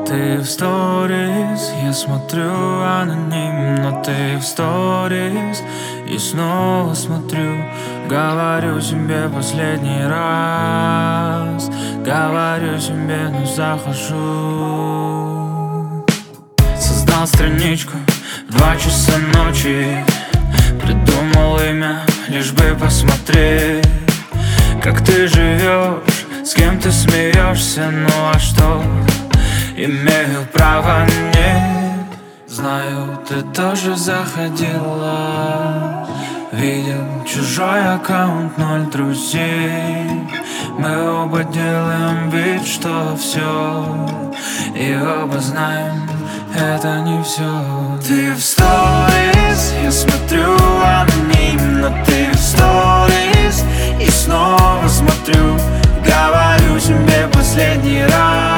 Ты в сторис, я смотрю анонимно. Ты в сторис и снова смотрю. Говорю тебе последний раз, говорю тебе, но захожу. Создал страничку в 2 часа ночи, придумал имя, лишь бы посмотреть, как ты живешь, с кем ты смеешься. Ну а что, имею право, нет. Знаю, ты тоже заходила, видел чужой аккаунт, 0 друзей. Мы оба делаем вид, что все, и оба знаем, это не все. Ты в сторис, я смотрю анонимно. Ты в сторис и снова смотрю. Говорю тебе последний раз,